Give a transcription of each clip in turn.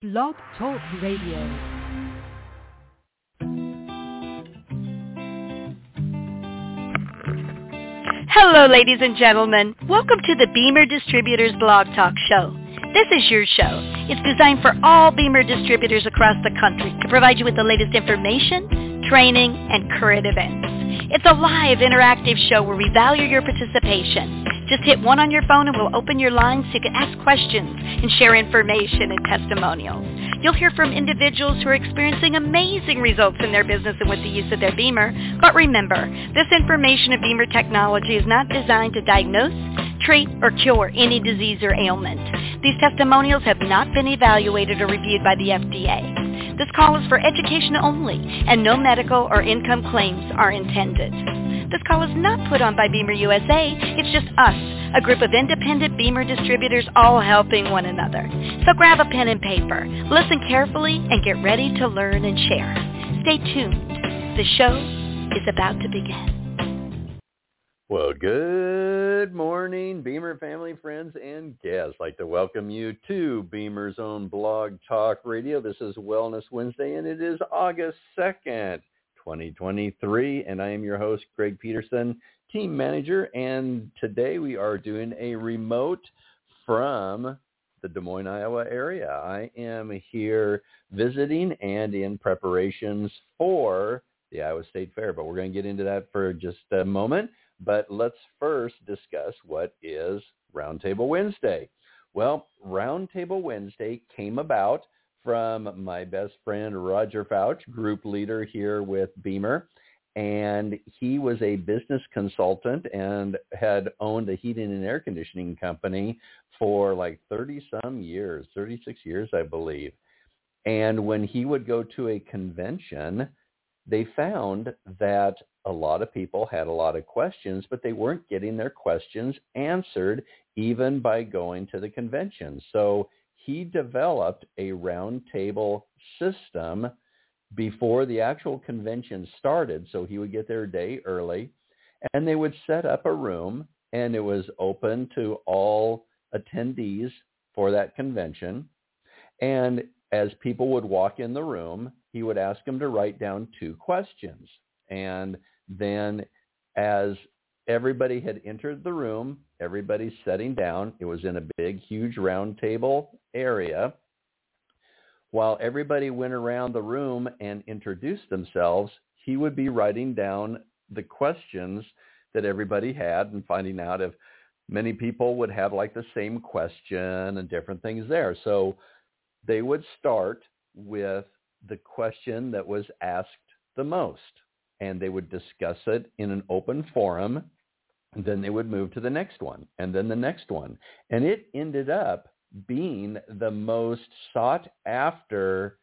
Blog Talk Radio. Hello, ladies and gentlemen. Welcome to the Beamer Distributors Blog Talk Show. This is your show. It's designed for all Beamer distributors across the country to provide you with the latest information, training, and current events. It's a live, interactive show where we value your participation. Just hit 1 on your phone and we'll open your lines so you can ask questions and share information and testimonials. You'll hear from individuals who are experiencing amazing results in their business and with the use of their Beamer. But remember, this information of Beamer technology is not designed to diagnose, treat, or cure any disease or ailment. These testimonials have not been evaluated or reviewed by the FDA. This call is for education only, and no medical or income claims are intended. This call is not put on by Beamer USA. It's just us, a group of independent Beamer distributors all helping one another. So grab a pen and paper, listen carefully, and get ready to learn and share. Stay tuned. The show is about to begin. Well, good morning, Beamer family, friends, and guests. I'd like to welcome you to Beamer's own Blog Talk Radio. This is Wellness Wednesday, and it is August 2nd, 2023, and I am your host, Greg Peterson, team manager, and today we are doing a remote from the Des Moines, Iowa area. I am here visiting and in preparations for the Iowa State Fair, but we're going to get into that for just a moment. But let's first discuss what is Roundtable Wednesday. Well, Roundtable Wednesday came about from my best friend, Roger Fouch, group leader here with Beamer. And he was a business consultant and had owned a heating and air conditioning company for like 30-some years, 36 years, I believe. And when he would go to a convention, they found that a lot of people had a lot of questions, but they weren't getting their questions answered even by going to the convention. So he developed a roundtable system before the actual convention started. So he would get there a day early, and they would set up a room, and it was open to all attendees for that convention. And as people would walk in the room, he would ask them to write down 2 questions. And then as everybody had entered the room, everybody's sitting down. It was in a big, huge round table area. While everybody went around the room and introduced themselves, he would be writing down the questions that everybody had and finding out if many people would have like the same question and different things there. So they would start with the question that was asked the most, and they would discuss it in an open forum. And then they would move to the next one, and then the next one. And it ended up being the most sought after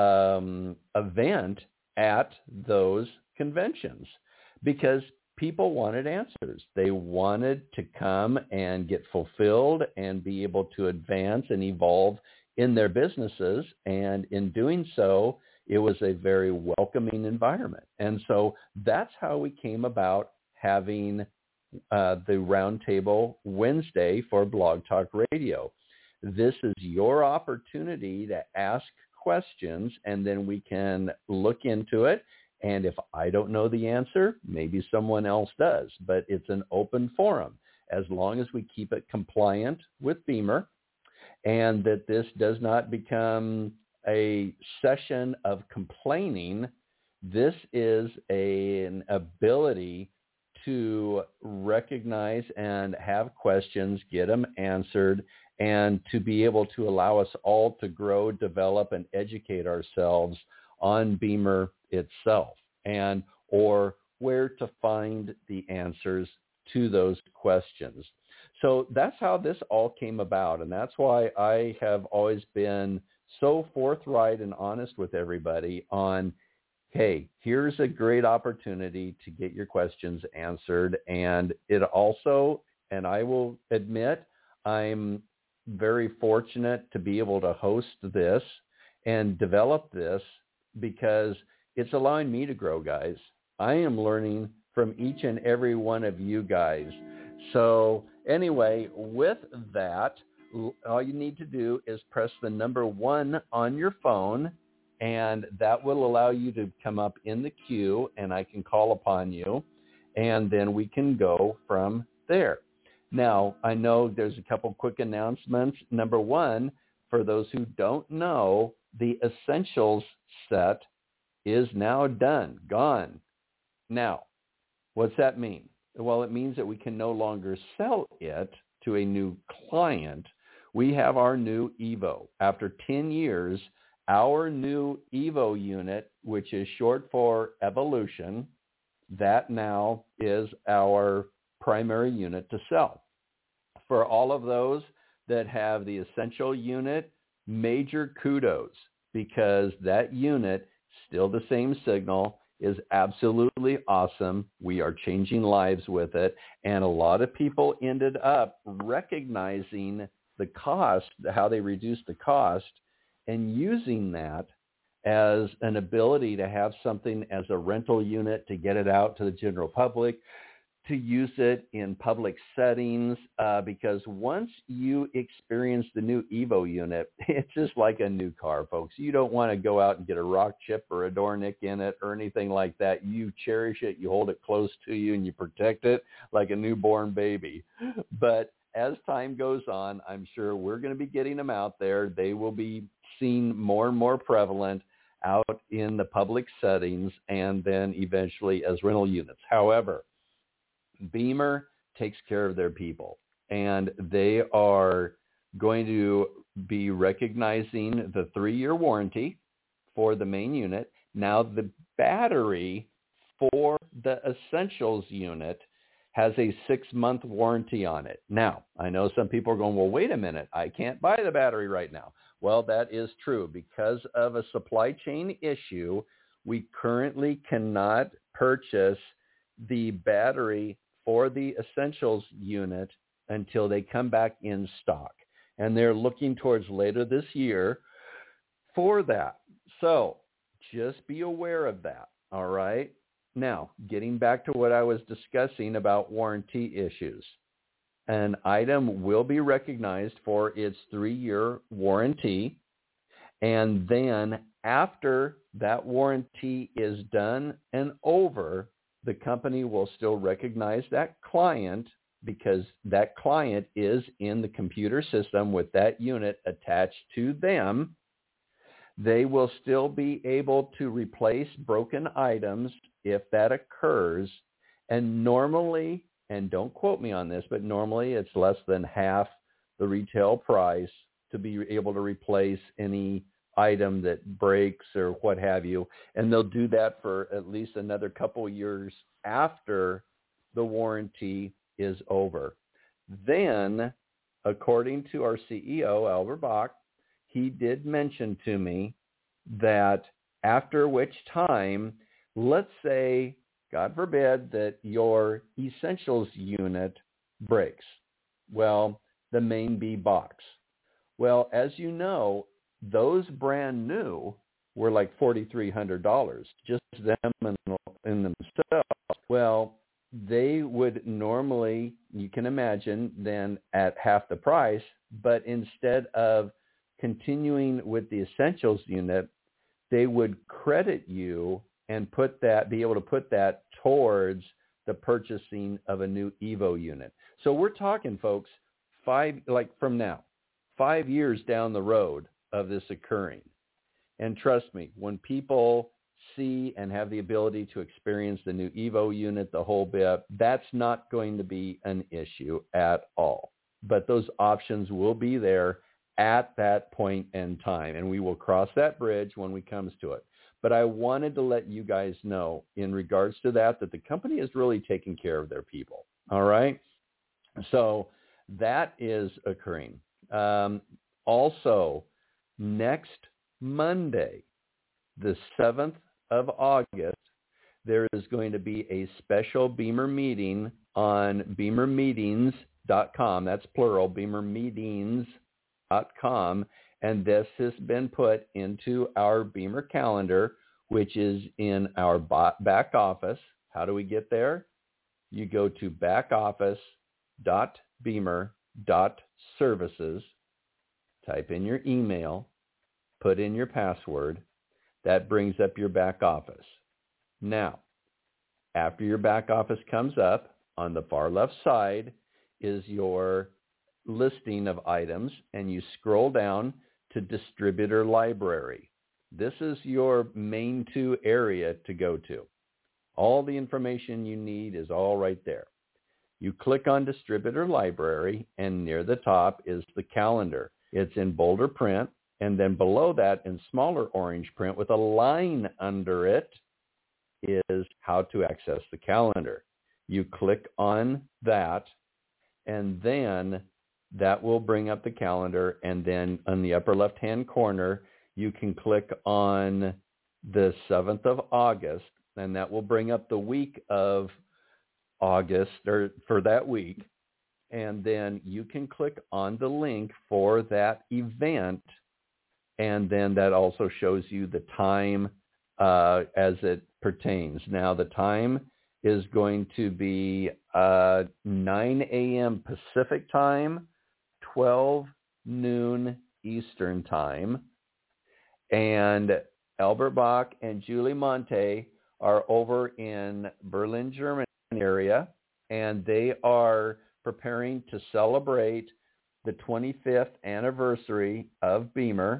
event at those conventions because people wanted answers. They wanted to come and get fulfilled and be able to advance and evolve in their businesses. And in doing so, it was a very welcoming environment. And so that's how we came about having the Roundtable Wednesday for Blog Talk Radio. This is your opportunity to ask questions, and then we can look into it. And if I don't know the answer, maybe someone else does. But it's an open forum as long as we keep it compliant with Beamer, and that this does not become a session of complaining. This is an ability to recognize and have questions, get them answered, and to be able to allow us all to grow, develop, and educate ourselves on Beamer itself, and or where to find the answers to those questions. So that's how this all came about, and that's why I have always been so forthright and honest with everybody on, hey, here's a great opportunity to get your questions answered. And it also, and I will admit, I'm very fortunate to be able to host this and develop this because it's allowing me to grow, guys. I am learning from each and every one of you guys. So anyway, with that, all you need to do is press the number 1 on your phone, and that will allow you to come up in the queue, and I can call upon you, and then we can go from there. Now, I know there's a couple quick announcements. Number 1, for those who don't know, the Essentials set is now done, gone. Now, what's that mean? Well, it means that we can no longer sell it to a new client. We have our new Evo. After 10 years, our new Evo unit, which is short for Evolution, that now is our primary unit to sell. For all of those that have the Essential unit, major kudos, because that unit, still the same signal, is absolutely awesome. We are changing lives with it. And a lot of people ended up recognizing the cost, how they reduced the cost, and using that as an ability to have something as a rental unit to get it out to the general public, to use it in public settings, because once you experience the new Evo unit, it's just like a new car, folks. You don't want to go out and get a rock chip or a door nick in it or anything like that. You cherish it, you hold it close to you, and you protect it like a newborn baby. But as time goes on, I'm sure we're going to be getting them out there. They will be seen more and more prevalent out in the public settings and then eventually as rental units. However, Beamer takes care of their people, and they are going to be recognizing the 3-year warranty for the main unit. Now, the battery for the Essentials unit has a 6-month warranty on it. Now, I know some people are going, well, wait a minute, I can't buy the battery right now. Well, that is true. Because of a supply chain issue, we currently cannot purchase the battery for the Essentials unit until they come back in stock. And they're looking towards later this year for that. So just be aware of that, all right? Now, getting back to what I was discussing about warranty issues. An item will be recognized for its 3-year warranty, and then after that warranty is done and over, the company will still recognize that client because that client is in the computer system with that unit attached to them. They will still be able to replace broken items if that occurs. And normally, and don't quote me on this, but normally it's less than half the retail price to be able to replace any item that breaks or what have you. And they'll do that for at least another couple years after the warranty is over. Then, according to our CEO, Albert Bach, he did mention to me that after which time, let's say, God forbid, that your Essentials unit breaks. Well, the main B box. Well, as you know, those brand new were like $4,300, just them in themselves. Well, they would normally, you can imagine, then at half the price, but instead of continuing with the Essentials unit, they would credit you and be able to put that towards the purchasing of a new Evo unit. So we're talking, folks, 5 years down the road of this occurring. And trust me, when people see and have the ability to experience the new Evo unit, the whole bit, that's not going to be an issue at all. But those options will be there at that point in time, and we will cross that bridge when we comes to it. But I wanted to let you guys know in regards to that the company is really taking care of their people. All right? So that is occurring. Also, next Monday, the 7th of August, there is going to be a special Beamer meeting on beamermeetings.com. That's plural, beamermeetings.com. And this has been put into our Beamer calendar, which is in our back office. How do we get there? You go to backoffice.beamer.services, type in your email, put in your password. That brings up your back office. Now, after your back office comes up, on the far left side is your listing of items, and you scroll down to Distributor Library. This is your main two area to go to. All the information you need is all right there. You click on Distributor Library, and near the top is the calendar. It's in bolder print, and then below that in smaller orange print with a line under it is how to access the calendar. You click on that, and then that will bring up the calendar, and then on the upper left-hand corner, you can click on the 7th of August, and that will bring up the week of August, or for that week, and then you can click on the link for that event, and then that also shows you the time as it pertains. Now, the time is going to be 9 a.m. Pacific time, 12 noon Eastern time, and Albert Bach and Julie Monte are over in Berlin, Germany area, and they are preparing to celebrate the 25th anniversary of Beamer,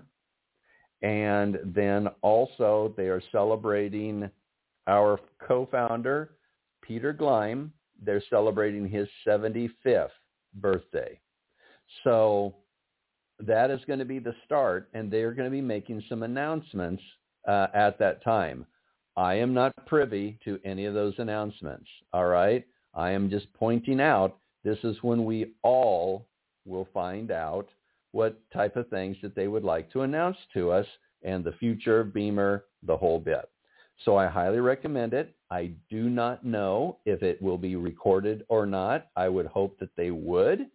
and then also they are celebrating our co-founder, Peter Gleim. They're celebrating his 75th birthday. So that is going to be the start, and they're going to be making some announcements at that time. I am not privy to any of those announcements, all right? I am just pointing out this is when we all will find out what type of things that they would like to announce to us and the future of Beamer, the whole bit. So I highly recommend it. I do not know if it will be recorded or not. I would hope that they would,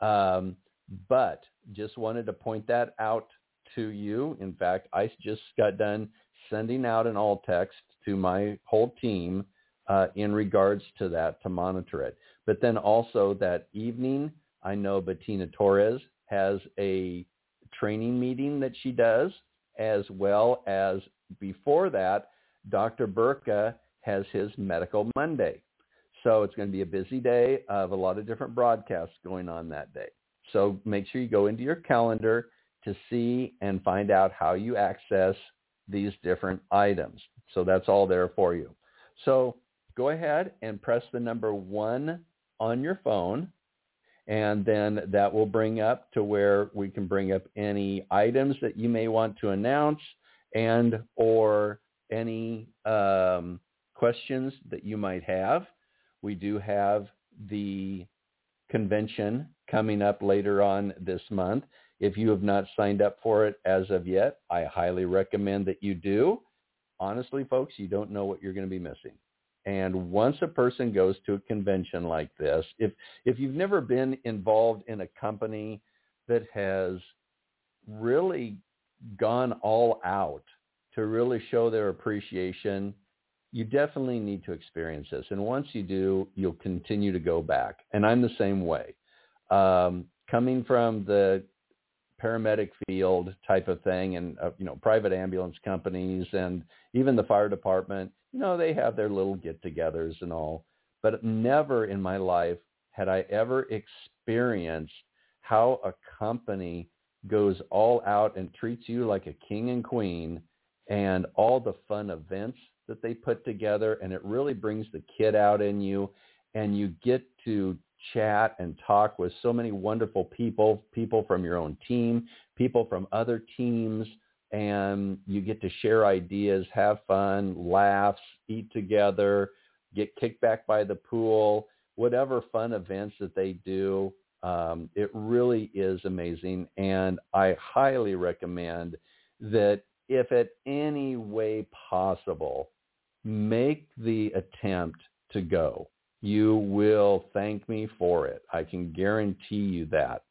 but just wanted to point that out to you. In fact, I just got done sending out an alt text to my whole team in regards to that, to monitor it. But then also that evening, I know Bettina Torres has a training meeting that she does, as well as before that, Dr. Burka has his Medical Monday. So it's going to be a busy day of a lot of different broadcasts going on that day. So make sure you go into your calendar to see and find out how you access these different items. So that's all there for you. So go ahead and press the number 1 on your phone, and then that will bring up to where we can bring up any items that you may want to announce and or any questions that you might have. We do have the convention coming up later on this month. If you have not signed up for it as of yet, I highly recommend that you do. Honestly, folks, you don't know what you're going to be missing. And once a person goes to a convention like this, if you've never been involved in a company that has really gone all out to really show their appreciation, you definitely need to experience this. And once you do, you'll continue to go back. And I'm the same way. Coming from the paramedic field type of thing, and private ambulance companies, and even the fire department, they have their little get-togethers and all. But never in my life had I ever experienced how a company goes all out and treats you like a king and queen, and all the fun events that they put together, and it really brings the kid out in you, and you get to chat and talk with so many wonderful people from your own team, people from other teams, and you get to share ideas, have fun, laughs, eat together, get kicked back by the pool, whatever fun events that they do. It really is amazing, and I highly recommend that if at any way possible, make the attempt to go. You will thank me for it. I can guarantee you that.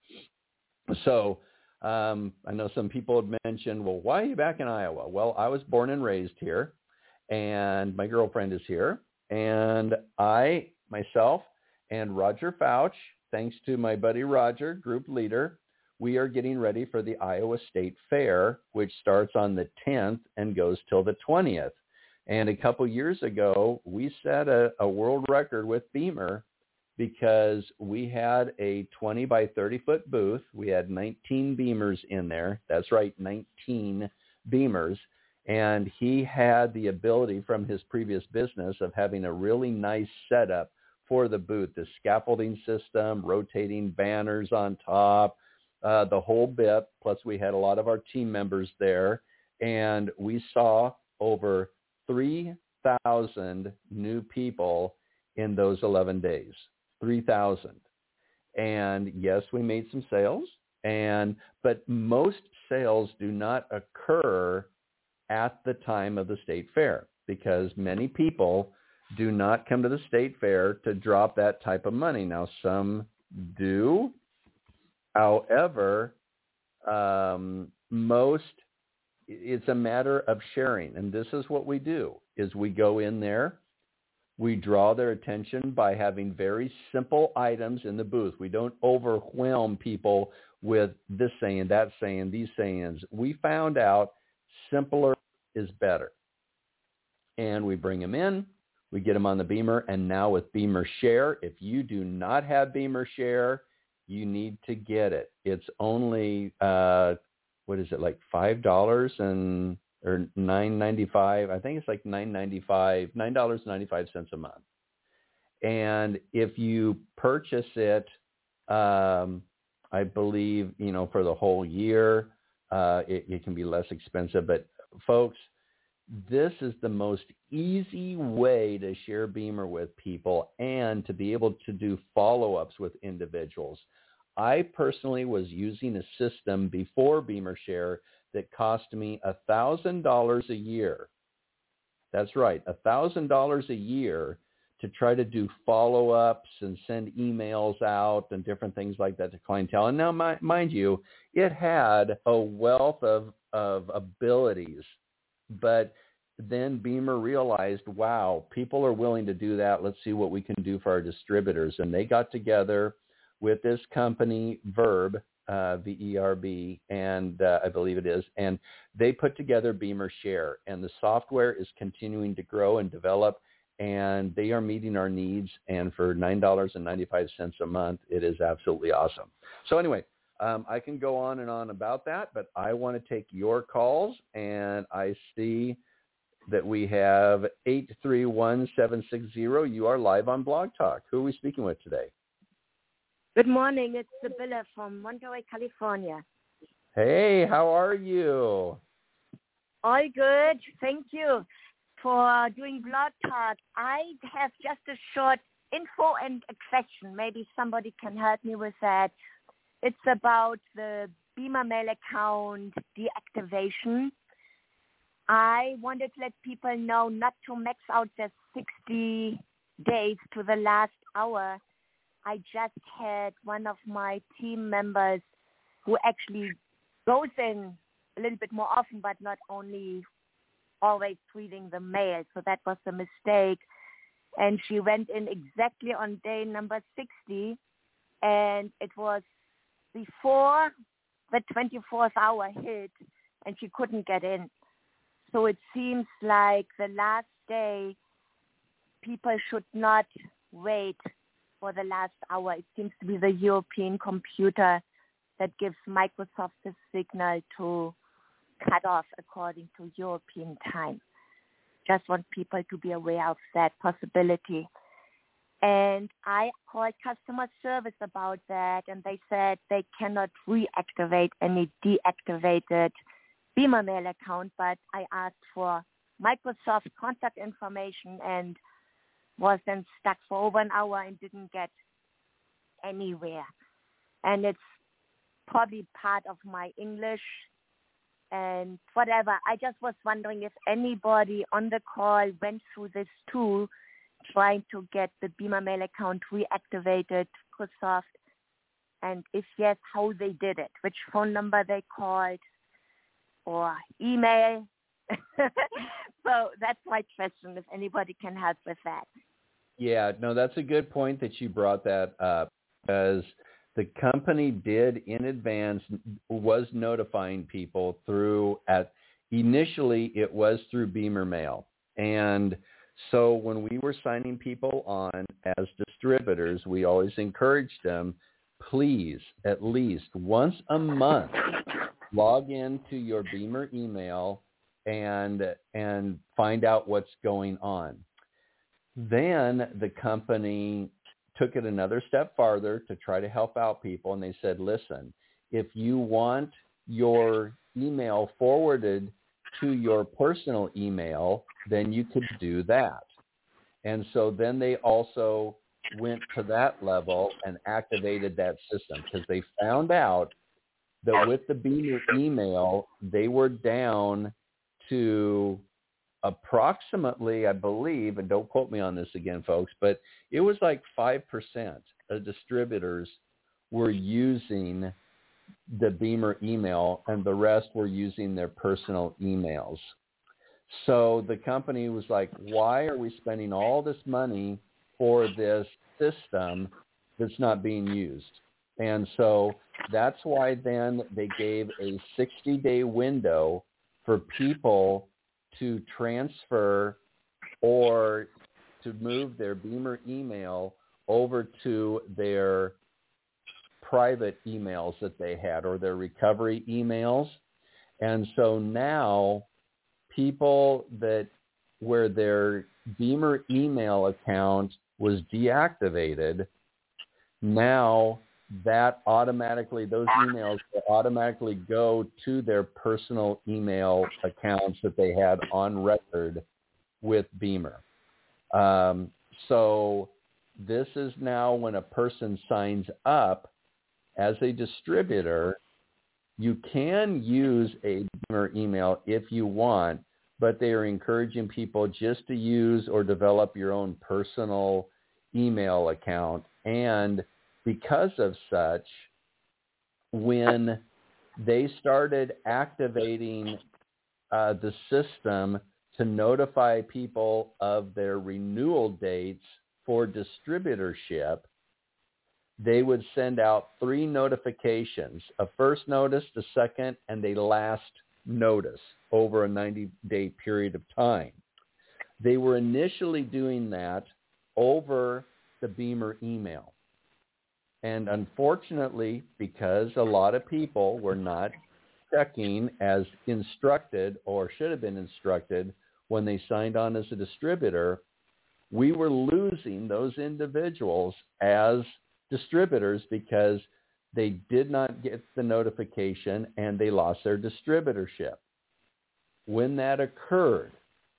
So I know some people had mentioned, well, why are you back in Iowa? Well, I was born and raised here, and my girlfriend is here. And I, myself, and Roger Fouch, thanks to my buddy Roger, group leader, we are getting ready for the Iowa State Fair, which starts on the 10th and goes till the 20th. And a couple years ago, we set a world record with Beamer because we had a 20 by 30 foot booth. We had 19 Beamers in there. That's right, 19 Beamers. And he had the ability from his previous business of having a really nice setup for the booth, the scaffolding system, rotating banners on top, the whole bit. Plus we had a lot of our team members there, and we saw over 3,000 new people in those 11 days, 3,000. And yes, we made some sales, but most sales do not occur at the time of the state fair because many people do not come to the state fair to drop that type of money. Now, some do. However, most, it's a matter of sharing. And this is what we do, is we go in there, we draw their attention by having very simple items in the booth. We don't overwhelm people with this saying, that saying, these sayings. We found out simpler is better. And we bring them in, we get them on the Beamer, and now with Beamer Share, if you do not have Beamer Share, you need to get it. It's only, what is it, like $5 or $9.95? I think it's like $9.95 a month. And if you purchase it, I believe, for the whole year, it can be less expensive. But folks, this is the most easy way to share Beamer with people and to be able to do follow-ups with individuals. I personally was using a system before Beamer Share that cost me $1,000 a year. That's right, $1,000 a year to try to do follow-ups and send emails out and different things like that to clientele. And now, mind you, it had a wealth of abilities. But then Beamer realized, wow, people are willing to do that. Let's see what we can do for our distributors. And they got together with this company, Verb, V-E-R-B, and I believe it is, and they put together Beamer Share. And the software is continuing to grow and develop, and they are meeting our needs. And for $9.95 a month, it is absolutely awesome. So anyway, I can go on and on about that, but I want to take your calls, and I see that we have 831-760. You are live on Blog Talk. Who are we speaking with today? Good morning. It's Sibylla from Monterey, California. Hey, how are you? All good. Thank you for doing Blog Talk. I have just a short info and a question. Maybe somebody can help me with that. It's about the Beamer Mail account deactivation. I wanted to let people know not to max out their 60 days to the last hour. I just had one of my team members who actually goes in a little bit more often, but not only always reading the mail. So that was a mistake. And she went in exactly on day number 60, and it was before the 24th hour hit, and she couldn't get in. So it seems like the last day, people should not wait for the last hour. It seems to be the European computer that gives Microsoft the signal to cut off according to European time. Just want people to be aware of that possibility. And I called customer service about that, and they said they cannot reactivate any deactivated Beamer Mail account, but I asked for Microsoft contact information and was then stuck for over an hour and didn't get anywhere. And it's probably part of my English and whatever. I just was wondering if anybody on the call went through this tool trying to get the Beamer Mail account reactivated, Microsoft, and if yes, how they did it, which phone number they called or email. So that's my question, if anybody can help with that. Yeah, no, that's a good point that you brought that up, because the company did in advance was notifying people initially it was through Beamer Mail. And so when we were signing people on as distributors, we always encouraged them, please, at least once a month, log into your Beamer email and find out what's going on. Then the company took it another step farther to try to help out people, and they said, listen, if you want your email forwarded to your personal email, then you could do that. And so then they also went to that level and activated that system because they found out that with the Beamer email, they were down to approximately, I believe, and don't quote me on this again, folks, but it was like 5% of distributors were using the Beamer email, and the rest were using their personal emails. So the company was like, why are we spending all this money for this system that's not being used? And so that's why then they gave a 60-day window for people to transfer or to move their Beamer email over to their private emails that they had or their recovery emails. And so now people where their Beamer email account was deactivated, now that automatically, those emails will automatically go to their personal email accounts that they had on record with Beamer. So this is now when a person signs up as a distributor, you can use a Beamer email if you want, but they are encouraging people just to use or develop your own personal email account. And because of such, when they started activating the system to notify people of their renewal dates for distributorship, they would send out 3 notifications, a first notice, the second, and a last notice over a 90-day period of time. They were initially doing that over the Beamer email. And unfortunately, because a lot of people were not checking as instructed or should have been instructed when they signed on as a distributor, we were losing those individuals as distributors because they did not get the notification and they lost their distributorship. When that occurred,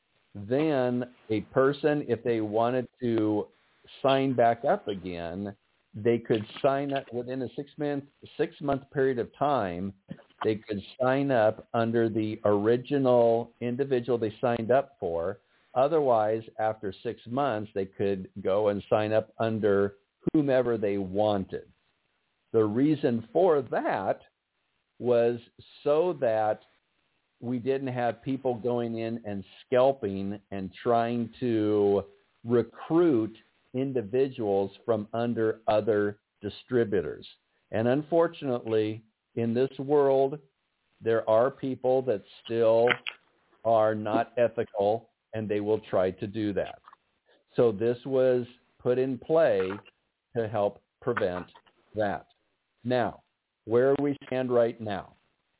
then a person, if they wanted to sign back up again, they could sign up within a 6-month period of time. They could sign up under the original individual they signed up for. Otherwise, after 6 months, they could go and sign up under whomever they wanted. The reason for that was so that we didn't have people going in and scalping and trying to recruit individuals from under other distributors. And unfortunately, in this world, there are people that still are not ethical, and they will try to do that. So this was put in play to help prevent that. Now, where we stand right now,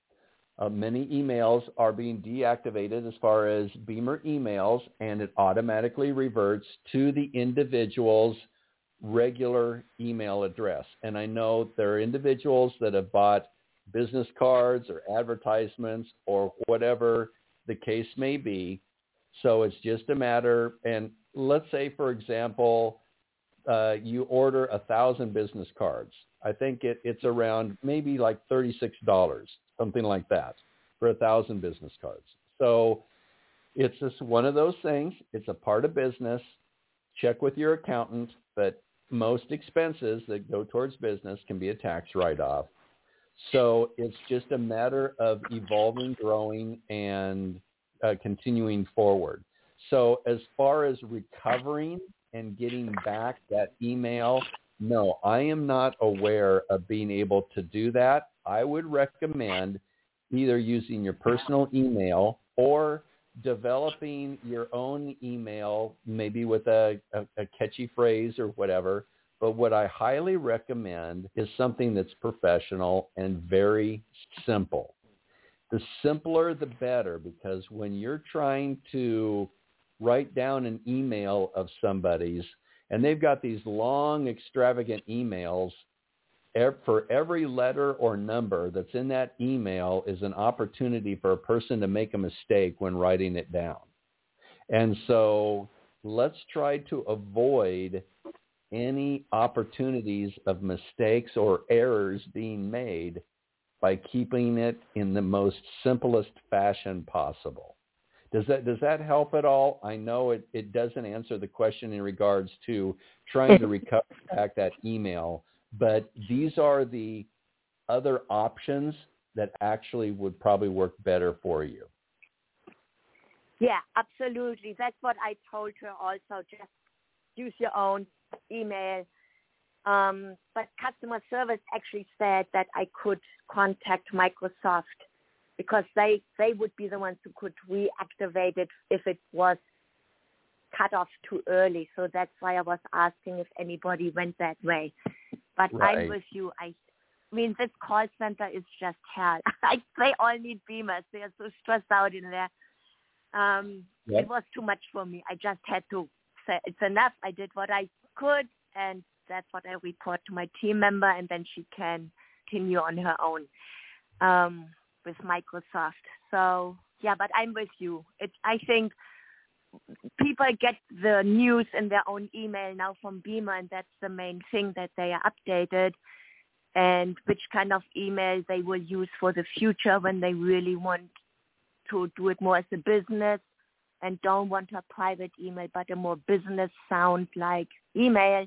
many emails are being deactivated as far as Beamer emails, and it automatically reverts to the individual's regular email address. And I know there are individuals that have bought business cards or advertisements or whatever the case may be. So it's just a matter, and let's say, for example, you order 1,000 business cards. I think it's around maybe like $36, something like that, for 1,000 business cards. So it's just one of those things. It's a part of business. Check with your accountant, but most expenses that go towards business can be a tax write-off. So it's just a matter of evolving, growing, and continuing forward. So as far as recovering and getting back that email No, I am not aware of being able to do that. I would recommend either using your personal email or developing your own email, maybe with a catchy phrase or whatever. But what I highly recommend is something that's professional and very simple. The simpler, the better, because when you're trying to write down an email of somebody's, and they've got these long, extravagant emails, for every letter or number that's in that email is an opportunity for a person to make a mistake when writing it down. And so let's try to avoid any opportunities of mistakes or errors being made by keeping it in the most simplest fashion possible. Does that help at all? I know it doesn't answer the question in regards to trying to recover back that email, but these are the other options that actually would probably work better for you. Yeah, absolutely. That's what I told her also. Just use your own email. But customer service actually said that I could contact Microsoft because they would be the ones who could reactivate it if it was cut off too early. So that's why I was asking if anybody went that way. But right. I'm with you. I mean, this call center is just hell. They all need Beamers. They are so stressed out in there. It was too much for me. I just had to say it's enough. I did what I could, and that's what I report to my team member, and then she can continue on her own with Microsoft. So, yeah, but I'm with you. I think people get the news in their own email now from Beamer, and that's the main thing, that they are updated and which kind of email they will use for the future when they really want to do it more as a business and don't want a private email but a more business sound like email.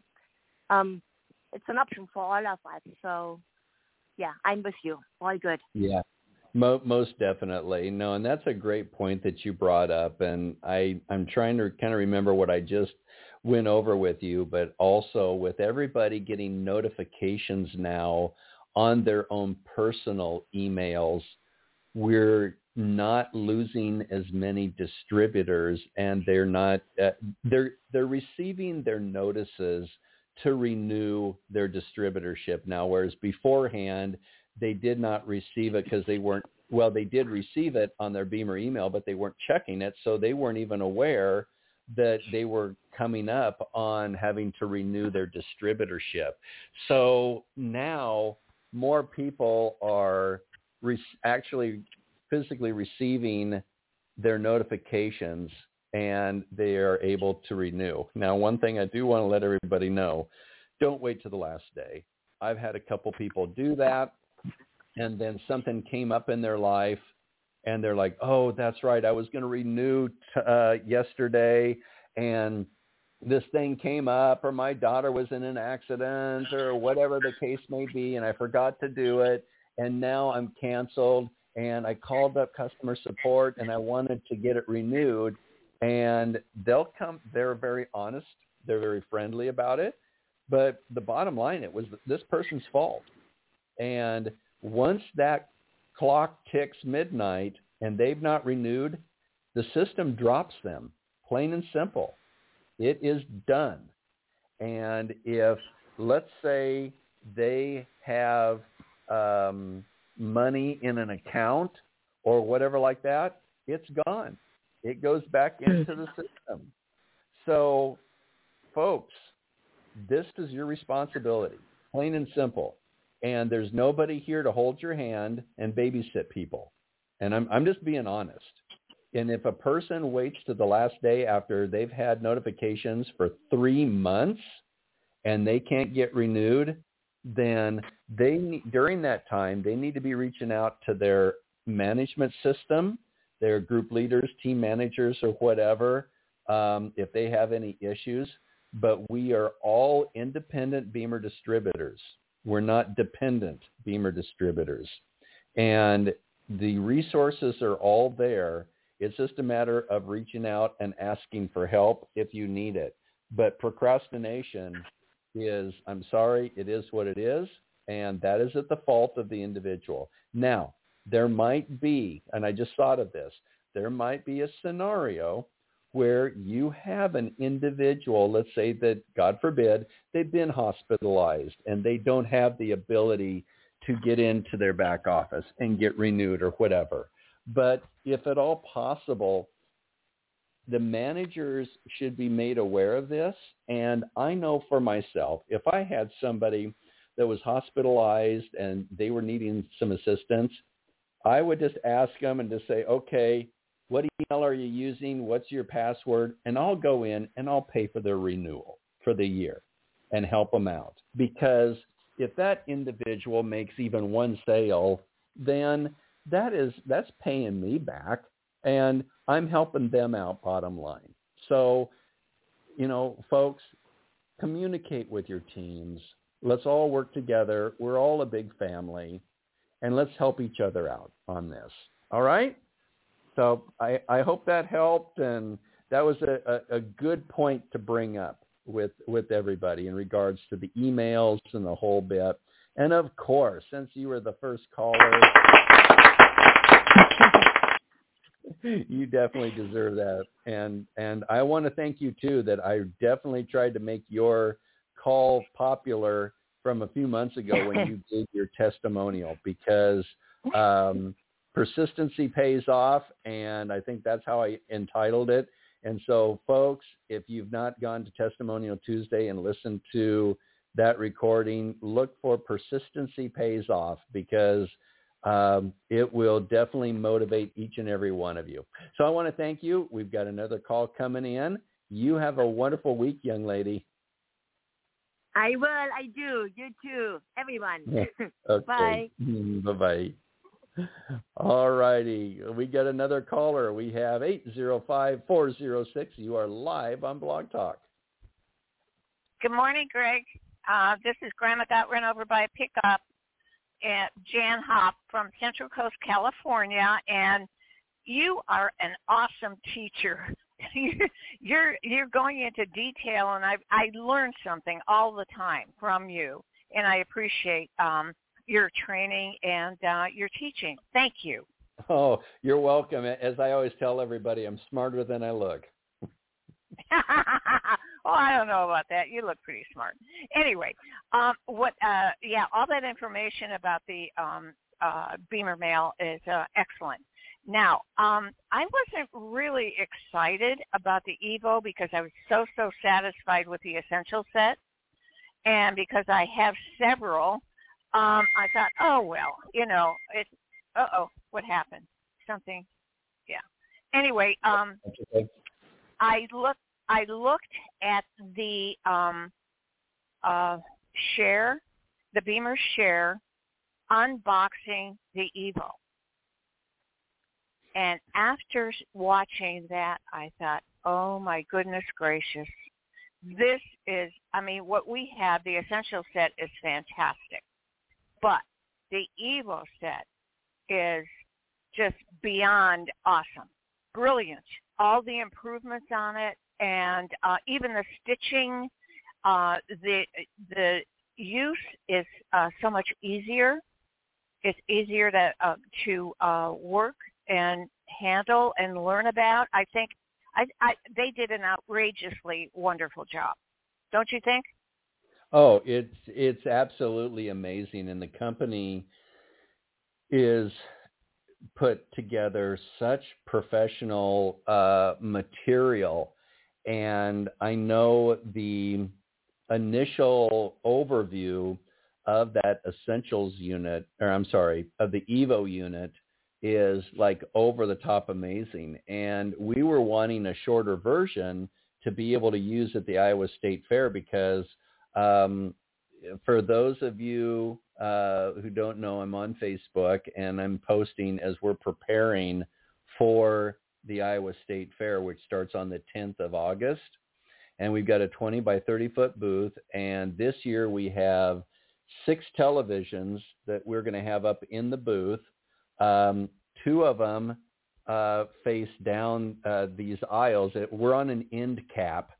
It's an option for all of us. So, yeah, I'm with you. All good. Yeah. Most definitely. No, and that's a great point that you brought up. And I'm trying to kind of remember what I just went over with you, but also with everybody getting notifications now on their own personal emails, we're not losing as many distributors, and they're not, they're receiving their notices to renew their distributorship now, whereas beforehand, they did not receive it because they did receive it on their Beamer email, but they weren't checking it. So they weren't even aware that they were coming up on having to renew their distributorship. So now more people are actually physically receiving their notifications, and they are able to renew. Now, one thing I do want to let everybody know, don't wait to the last day. I've had a couple people do that, and then something came up in their life, and they're like, oh, that's right, I was going to renew yesterday, and this thing came up, or my daughter was in an accident, or whatever the case may be, and I forgot to do it, and now I'm canceled, and I called up customer support, and I wanted to get it renewed, and they're very honest, they're very friendly about it, but the bottom line, it was this person's fault. And once that clock ticks midnight and they've not renewed, the system drops them, plain and simple. It is done. And if, let's say, they have money in an account or whatever like that, it's gone. It goes back into the system. So, folks, this is your responsibility, plain and simple. And there's nobody here to hold your hand and babysit people. And I'm just being honest. And if a person waits to the last day after they've had notifications for 3 months and they can't get renewed, then during that time, they need to be reaching out to their management system, their group leaders, team managers, or whatever, if they have any issues. But we are all independent Beamer distributors. We're not dependent Beamer distributors. And the resources are all there. It's just a matter of reaching out and asking for help if you need it. But procrastination is, I'm sorry, it is what it is, and that is at the fault of the individual. Now, there might be, and I just thought of this, there might be a scenario where you have an individual, let's say that, God forbid, they've been hospitalized and they don't have the ability to get into their back office and get renewed or whatever. But if at all possible, the managers should be made aware of this. And I know for myself, if I had somebody that was hospitalized and they were needing some assistance, I would just ask them and just say, okay, what email are you using? What's your password? And I'll go in and I'll pay for their renewal for the year and help them out. Because if that individual makes even one sale, then that's paying me back and I'm helping them out, bottom line. So, folks, communicate with your teams. Let's all work together. We're all a big family, and let's help each other out on this. All right? So I hope that helped, and that was a good point to bring up with everybody in regards to the emails and the whole bit. And, of course, since you were the first caller, you definitely deserve that. And I want to thank you, too, that I definitely tried to make your call popular from a few months ago when you gave your testimonial, because persistency pays off, and I think that's how I entitled it. And so, folks, if you've not gone to Testimonial Tuesday and listened to that recording, look for Persistency Pays Off, because it will definitely motivate each and every one of you. So I want to thank you. We've got another call coming in. You have a wonderful week, young lady. I will. I do. You too. Everyone. Okay. Bye. Bye-bye. All righty. We got another caller. We have 805-406. You are live on Blog Talk. Good morning, Greg. This is Grandma got run over by a pickup at Jan Hop from Central Coast, California, and you are an awesome teacher. You're going into detail, and I learn something all the time from you, and I appreciate your training and your teaching. Thank you. Oh, you're welcome. As I always tell everybody, I'm smarter than I look. Oh, I don't know about that. You look pretty smart. Anyway, all that information about the Beamer Mail is excellent. Now, I wasn't really excited about the Evo because I was so satisfied with the Essential set, and because I have several, I thought, oh well, it's what happened? Something, yeah. Anyway, I looked at the Share, the Beamer Share, unboxing the Evo. And after watching that, I thought, oh my goodness gracious, this is, what we have, the Essential set is fantastic. But the Evo set is just beyond awesome. Brilliant. All the improvements on it, and even the stitching, the use is so much easier. It's easier to work and handle and learn about. I think they did an outrageously wonderful job. Don't you think? Oh, it's absolutely amazing, and the company is put together such professional material. And I know the initial overview of that Essentials unit, of the Evo unit, is like over the top amazing. And we were wanting a shorter version to be able to use at the Iowa State Fair, because for those of you who don't know, I'm on Facebook and I'm posting as we're preparing for the Iowa State Fair, which starts on the 10th of August. And we've got a 20 by 30 foot booth. And this year we have 6 televisions that we're going to have up in the booth. 2 of them face down these aisles. We're on an end cap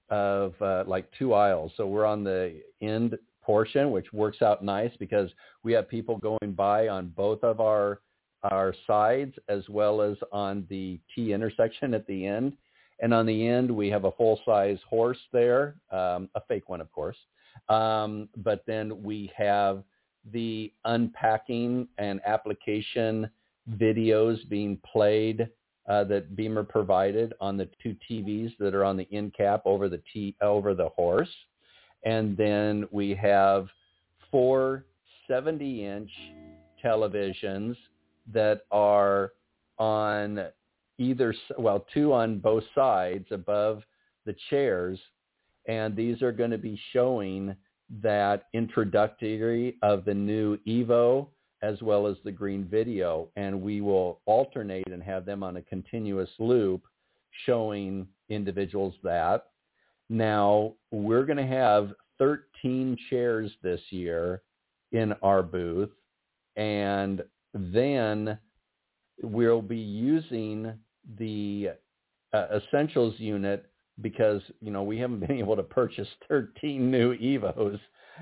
like 2 aisles. So we're on the end portion, which works out nice because we have people going by on both of our sides as well as on the T intersection at the end. And on the end, we have a full-size horse there, a fake one, of course. But then we have the unpacking and application videos being played that Beamer provided on the 2 TVs that are on the end cap over the horse. And then we have 4 70-inch televisions that are on 2 on both sides above the chairs. And these are going to be showing that introductory of the new Evo as well as the green video. And we will alternate and have them on a continuous loop showing individuals that. Now, we're going to have 13 chairs this year in our booth. And then we'll be using the Essentials unit because, we haven't been able to purchase 13 new Evos.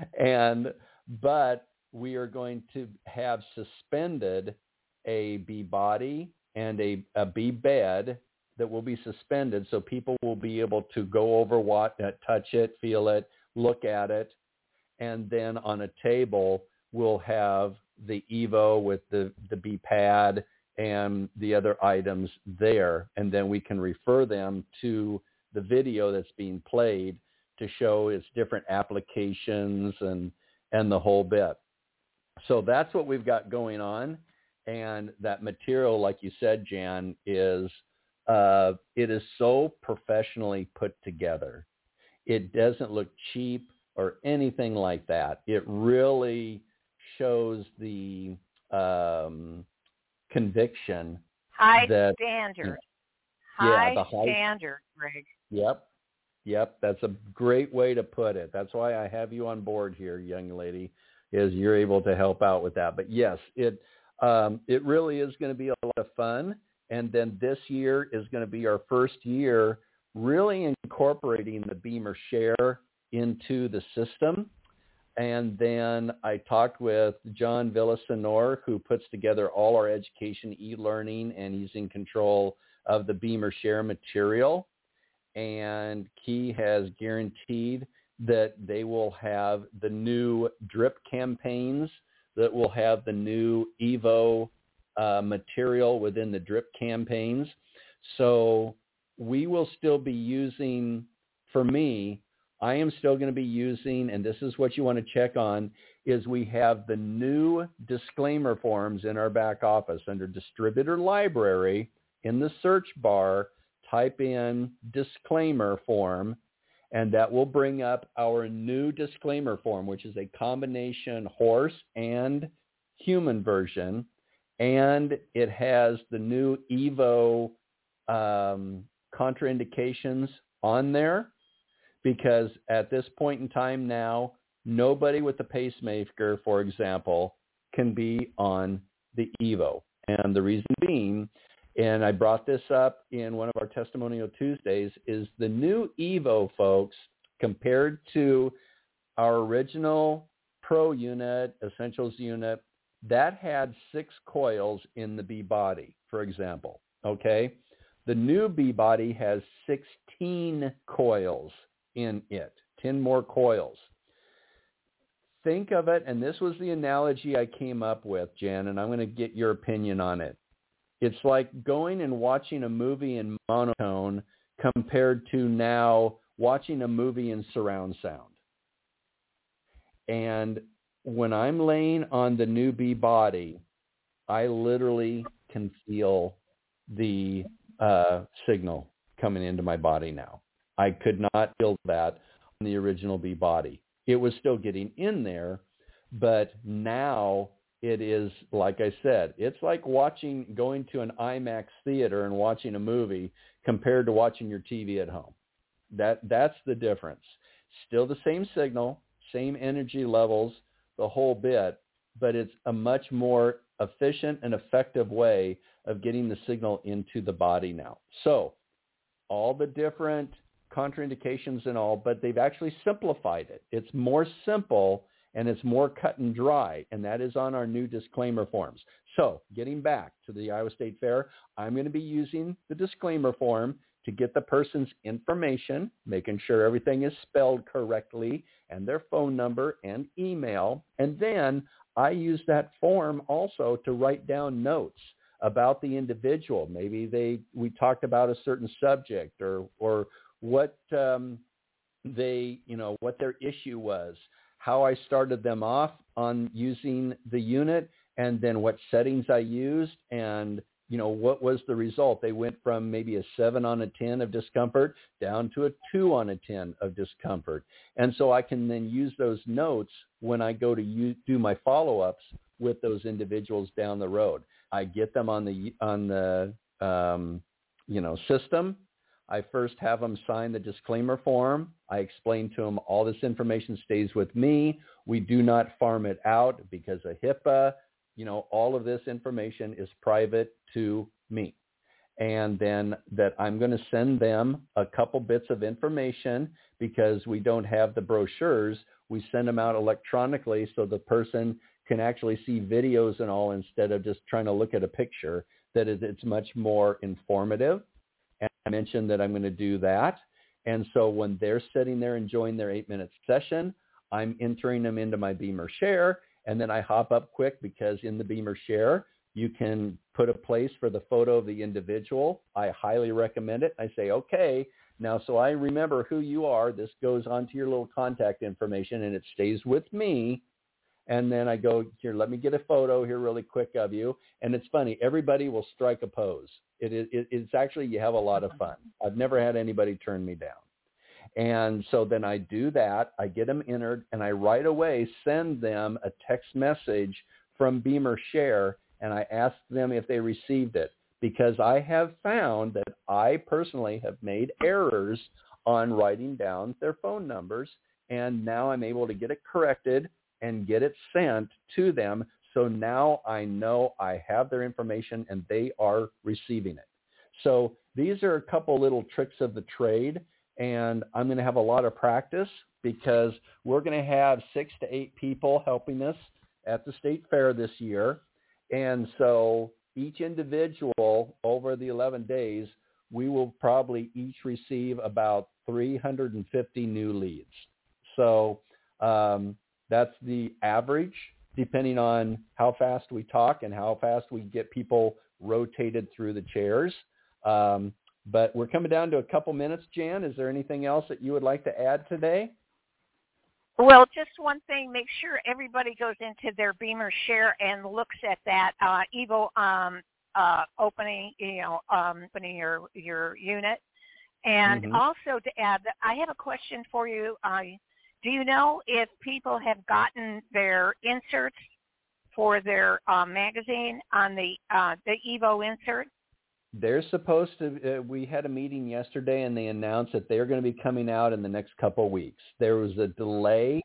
But we are going to have suspended a B body and a B bed that will be suspended, so people will be able to go over, touch it, feel it, look at it. And then on a table, we'll have the Evo with the B pad and the other items there. And then we can refer them to the video that's being played to show its different applications and the whole bit. So that's what we've got going on. And that material, like you said, Jan, is it is so professionally put together. It doesn't look cheap or anything like that. It really shows the conviction. High standard, Greg. Yep. That's a great way to put it. That's why I have you on board here, young lady, is you're able to help out with that. But yes, it really is going to be a lot of fun. And then this year is going to be our first year really incorporating the Beamer Share into the system. And then I talked with John Villasenor, who puts together all our education e-learning, and he's in control of the Beamer Share material. And he has guaranteed that they will have the new drip campaigns, that will have the new Evo material within the drip campaigns. So we will still be using, for me, I am still going to be using, and this is what you want to check on, is we have the new disclaimer forms in our back office under Distributor Library. In the search bar, type in disclaimer form, and that will bring up our new disclaimer form, which is a combination horse and human version. And it has the new Evo contraindications on there, because at this point in time now, nobody with a pacemaker, for example, can be on the Evo. And the reason being, and I brought this up in one of our Testimonial Tuesdays, is the new Evo, folks, compared to our original Pro unit, Essentials unit, that had 6 coils in the B body, for example, okay? The new B body has 16 coils in it, 10 more coils. Think of it, and this was the analogy I came up with, Jan, and I'm going to get your opinion on it. It's like going and watching a movie in monotone compared to now watching a movie in surround sound. And when I'm laying on the new B body, I literally can feel the signal coming into my body now. I could not feel that on the original B body. It was still getting in there, but now it is, like I said, it's like going to an IMAX theater and watching a movie compared to watching your TV at home. That's the difference. Still the same signal, same energy levels, the whole bit, but it's a much more efficient and effective way of getting the signal into the body now. So all the different contraindications and all, but they've actually simplified it. It's more simple and it's more cut and dry, and that is on our new disclaimer forms. So getting back to the Iowa State Fair, I'm going to be using the disclaimer form to get the person's information, making sure everything is spelled correctly, and their phone number and email. And then I use that form also to write down notes about the individual. Maybe we talked about a certain subject or what what their issue was, how I started them off on using the unit, and then what settings I used, and what was the result. They went from maybe a 7 on a 10 of discomfort down to a 2 on a 10 of discomfort. And so I can then use those notes when I go to do my follow-ups with those individuals down the road. I get them on the system. I first have them sign the disclaimer form. I explain to them all this information stays with me. We do not farm it out because of HIPAA. All of this information is private to me. And then that I'm going to send them a couple bits of information because we don't have the brochures. We send them out electronically so the person can actually see videos and all instead of just trying to look at a picture. It's much more informative. And I mentioned that I'm going to do that. And so when they're sitting there enjoying their 8-minute session, I'm entering them into my Beamer Share. And then I hop up quick because in the Beamer Share, you can put a place for the photo of the individual. I highly recommend it. I say, okay, now so I remember who you are. This goes onto your little contact information and it stays with me. And then I go, here, let me get a photo here really quick of you. And it's funny, everybody will strike a pose. It's actually, you have a lot of fun. I've never had anybody turn me down. And so then I do that, I get them entered, and I right away send them a text message from Beamer Share, and I ask them if they received it, because I have found that I personally have made errors on writing down their phone numbers, and now I'm able to get it corrected and get it sent to them. So now I know I have their information and they are receiving it. So these are a couple little tricks of the trade. And I'm going to have a lot of practice because we're going to have 6 to 8 people helping us at the state fair this year. And so each individual over the 11 days, we will probably each receive about 350 new leads. So that's the average, depending on how fast we talk and how fast we get people rotated through the chairs. But we're coming down to a couple minutes, Jan. Is there anything else that you would like to add today? Well, just one thing. Make sure everybody goes into their Beamer Share and looks at that Evo opening, opening your unit. And also to add, I have a question for you. Do you know if people have gotten their inserts for their magazine on the Evo insert? They're supposed to, we had a meeting yesterday and they announced that they're going to be coming out in the next couple of weeks. There was a delay.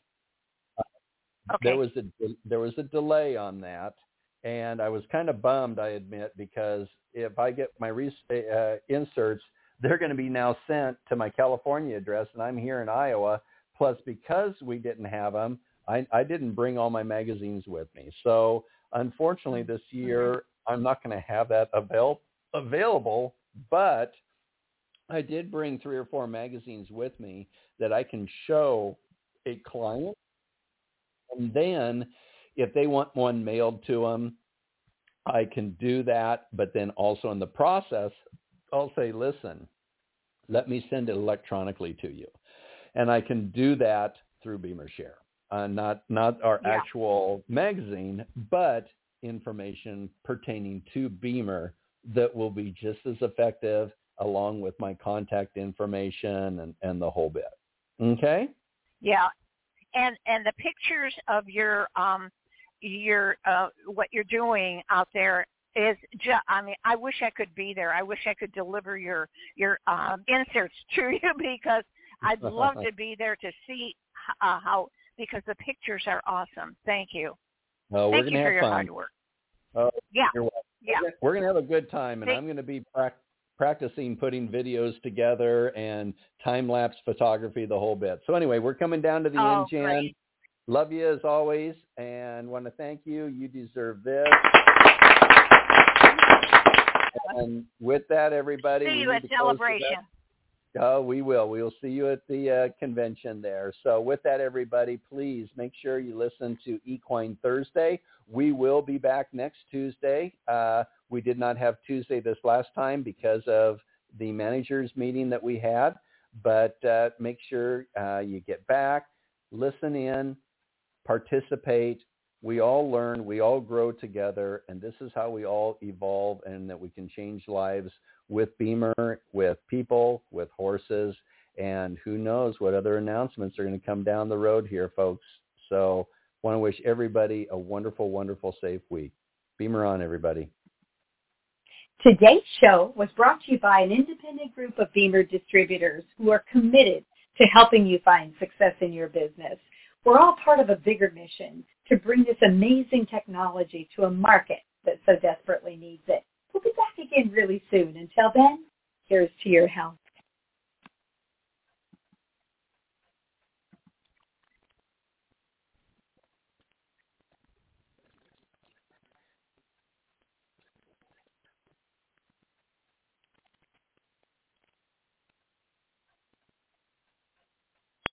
Okay. There was a delay on that. And I was kind of bummed, I admit, because if I get my inserts, they're going to be now sent to my California address and I'm here in Iowa. Plus, because we didn't have them, I didn't bring all my magazines with me. So unfortunately this year, I'm not going to have that available, but I did bring 3 or 4 magazines with me that I can show a client. And then if they want one mailed to them, I can do that. But then also in the process, I'll say, listen, let me send it electronically to you. And I can do that through Beamer Share, not our actual magazine, but information pertaining to Beamer that will be just as effective along with my contact information and the whole bit. Okay? Yeah. And the pictures of your what you're doing out there is I wish I could be there. I wish I could deliver your inserts to you because I'd love to be there to see how, because the pictures are awesome. Thank you. Thank you for your hard work. Yeah. You're welcome. Yeah. We're going to have a good time, and I'm going to be practicing putting videos together and time-lapse photography, the whole bit. So anyway, we're coming down to the end, Jan. Great. Love you as always, and want to thank you. You deserve this. And with that, everybody, see you at Celebration. Oh, we will. We will see you at the convention there. So with that, everybody, please make sure you listen to Equine Thursday. We will be back next Tuesday. We did not have Tuesday this last time because of the managers meeting that we had, but make sure you get back, listen in, participate. We all learn, we all grow together, and this is how we all evolve, and that we can change lives with Beamer, with people, with horses, and who knows what other announcements are going to come down the road here, folks. So want to wish everybody a wonderful, wonderful, safe week. Beamer on, everybody. Today's show was brought to you by an independent group of Beamer distributors who are committed to helping you find success in your business. We're all part of a bigger mission to bring this amazing technology to a market that so desperately needs it. We'll be back again really soon. Until then, here's to your health.